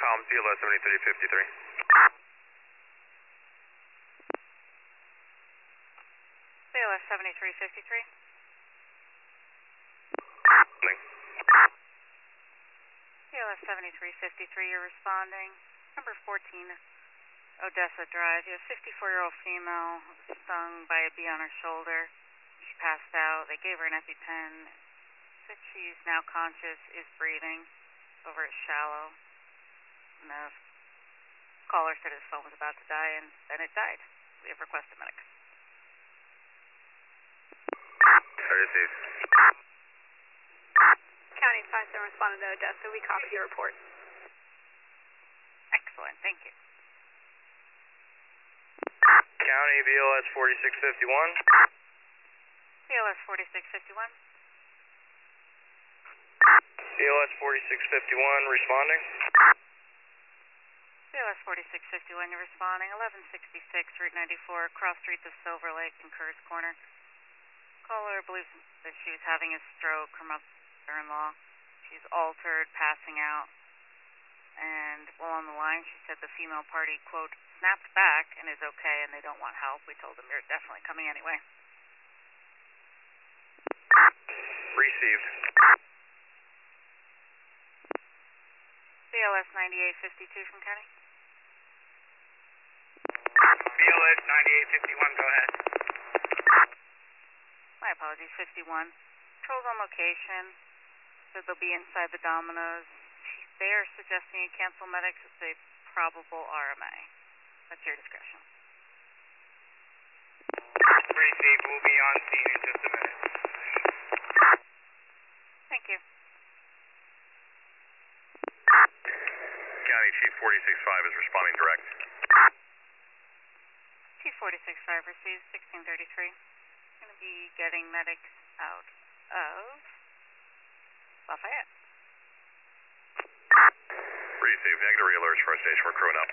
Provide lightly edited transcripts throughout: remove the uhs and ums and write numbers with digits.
Comms, BLS 7353. BLS 7353. BLS 7353, you're responding. Number 14, Odessa Drive. You have a 54-year-old female stung by a bee on her shoulder. She passed out. They gave her an EpiPen. Said she's now conscious, is breathing. Over at Shallow. And the caller said his phone was about to die, and then it died. We have requested medics. Received. County 57 responded to Odessa. We copy your report. Excellent, thank you. County BLS 4651. BLS 4651. BLS 4651 responding. BLS 4651, you're responding. 1166 Route 94, cross streets of Silver Lake and Kerrs Corner. Caller believes that she was having a stroke. Her mother-in-law. She's altered, passing out. And while on the line, she said the female party, quote, snapped back and is okay and they don't want help. We told them you're definitely coming anyway. Received. BLS 9852 from County. BLS 9851, go ahead. My apologies, 51. Patrol's on location. Said they'll be inside the Domino's. They are suggesting you cancel medics. It's a probable RMA. That's your discretion. Received. We'll be on scene in just a minute. Thank you. County Chief 465 is responding direct. Chief 465 receives 1633. Going to be getting medics out of Lafayette. Received. Negative re-alerts for our station. We're crewing up.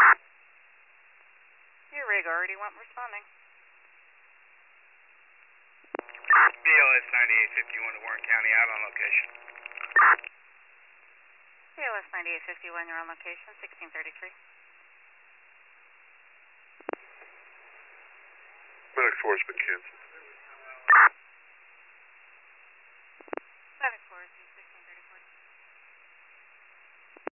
Your rig already went responding. BLS 9851 to Warren County, out on location. BLS 9851, you're on location, 1633. Medic 4 has been canceled.